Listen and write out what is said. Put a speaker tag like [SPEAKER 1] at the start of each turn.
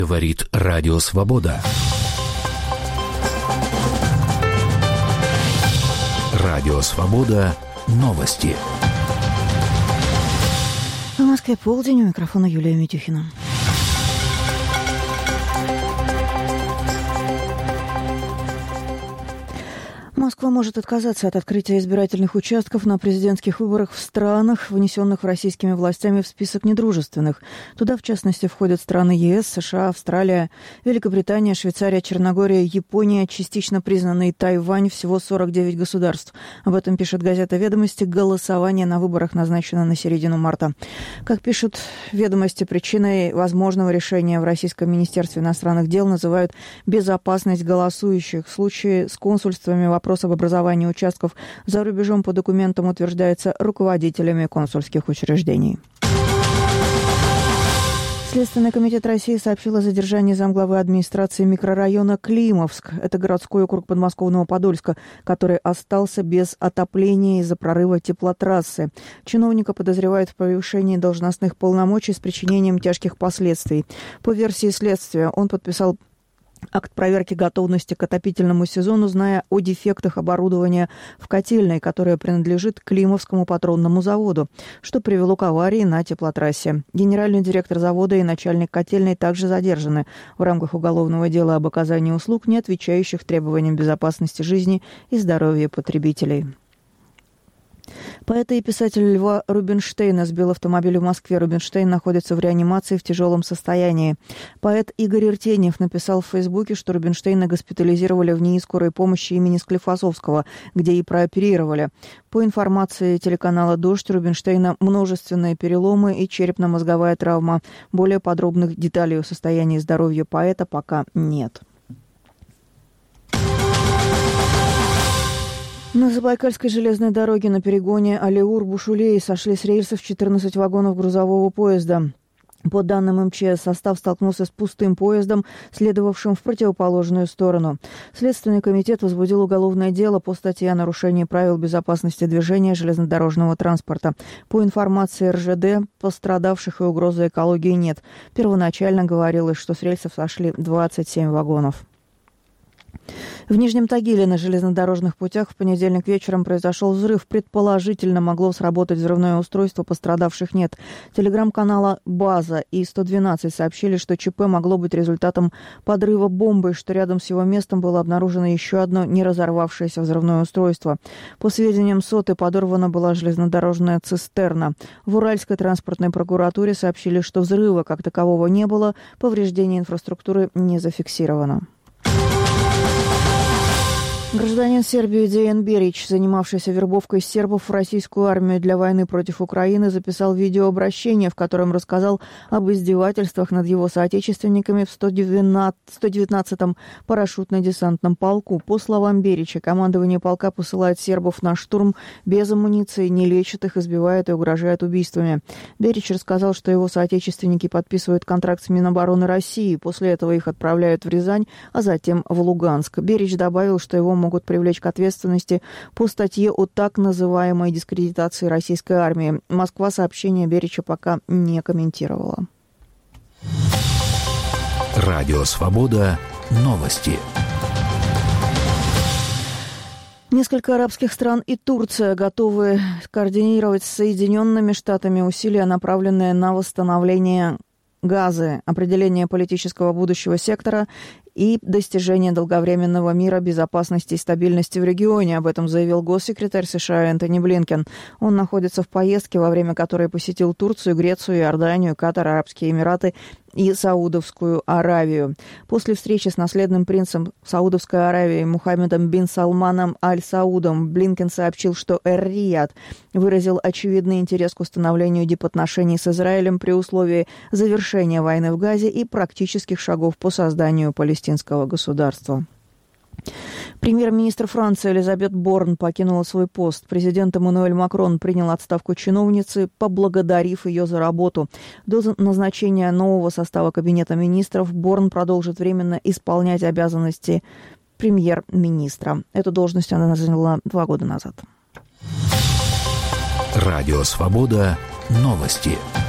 [SPEAKER 1] Говорит Радио Свобода. Радио Свобода. Новости.
[SPEAKER 2] В Москве полдень, у микрофона Юлия Митюхина. Москва может отказаться от открытия избирательных участков на президентских выборах в странах, внесенных российскими властями в список недружественных. Туда, в частности, входят страны ЕС, США, Австралия, Великобритания, Швейцария, Черногория, Япония, частично признанный Тайвань, всего 49 государств. Об этом пишет газета «Ведомости». Голосование на выборах назначено на середину марта. Как пишут «Ведомости», причиной возможного решения в Российском министерстве иностранных дел называют безопасность голосующих. В случае с консульствами вопрос об образовании участков за рубежом по документам утверждается руководителями консульских учреждений. Следственный комитет России сообщил о задержании замглавы администрации микрорайона Климовск. Это городской округ подмосковного Подольска, который остался без отопления из-за прорыва теплотрассы. Чиновника подозревают в превышении должностных полномочий с причинением тяжких последствий. По версии следствия, он подписал акт проверки готовности к отопительному сезону, зная о дефектах оборудования в котельной, которая принадлежит Климовскому патронному заводу, что привело к аварии на теплотрассе. Генеральный директор завода и начальник котельной также задержаны в рамках уголовного дела об оказании услуг, не отвечающих требованиям безопасности жизни и здоровья потребителей. Поэта и писателя Льва Рубинштейна сбил автомобиль в Москве. Рубинштейн находится в реанимации в тяжелом состоянии. Поэт Игорь Иртеньев написал в Фейсбуке, что Рубинштейна госпитализировали в НИИ скорой помощи имени Склифосовского, где и прооперировали. По информации телеканала «Дождь», у Рубинштейна множественные переломы и черепно-мозговая травма. Более подробных деталей о состоянии здоровья поэта пока нет. На Забайкальской железной дороге на перегоне Алиур-Бушулей сошли с рельсов 14 вагонов грузового поезда. По данным МЧС, состав столкнулся с пустым поездом, следовавшим в противоположную сторону. Следственный комитет возбудил уголовное дело по статье о нарушении правил безопасности движения железнодорожного транспорта. По информации РЖД, пострадавших и угрозы экологии нет. Первоначально говорилось, что с рельсов сошли 27 вагонов. В Нижнем Тагиле на железнодорожных путях в понедельник вечером произошел взрыв. Предположительно, могло сработать взрывное устройство, пострадавших нет. Телеграм-канала «База» и 112 сообщили, что ЧП могло быть результатом подрыва бомбы, что рядом с его местом было обнаружено еще одно неразорвавшееся взрывное устройство. По сведениям СОТы, подорвана была железнодорожная цистерна. В Уральской транспортной прокуратуре сообщили, что взрыва как такового не было, повреждения инфраструктуры не зафиксировано. Гражданин Сербии Деян Берич, занимавшийся вербовкой сербов в российскую армию для войны против Украины, записал видеообращение, в котором рассказал об издевательствах над его соотечественниками в 119-м парашютно-десантном полку. По словам Берича, командование полка посылает сербов на штурм без амуниции, не лечит их, избивает и угрожает убийствами. Берич рассказал, что его соотечественники подписывают контракт с Минобороны России. После этого их отправляют в Рязань, а затем в Луганск. Берич добавил, что его могут привлечь к ответственности по статье о так называемой дискредитации российской армии. Москва сообщение Берича пока не комментировала.
[SPEAKER 1] Радио Свобода. Новости.
[SPEAKER 2] Несколько арабских стран и Турция готовы координировать с Соединенными Штатами усилия, направленные на восстановление Газы, определение политического будущего сектора и достижение долговременного мира, безопасности и стабильности в регионе. Об этом заявил госсекретарь США Энтони Блинкен. Он находится в поездке, во время которой посетил Турцию, Грецию, Иорданию, Катар, Арабские Эмираты и Саудовскую Аравию. После встречи с наследным принцем Саудовской Аравии Мухаммедом бин Салманом Аль-Саудом Блинкен сообщил, что Эр-Рияд выразил очевидный интерес к установлению дипотношений с Израилем при условии завершения войны в Газе и практических шагов по созданию палестинского государства. Премьер-министр Франции Элизабет Борн покинула свой пост. Президент Эммануэль Макрон принял отставку чиновницы, поблагодарив ее за работу. До назначения нового состава Кабинета министров Борн продолжит временно исполнять обязанности премьер-министра. Эту должность она заняла 2 года назад.
[SPEAKER 1] Радио Свобода. Новости.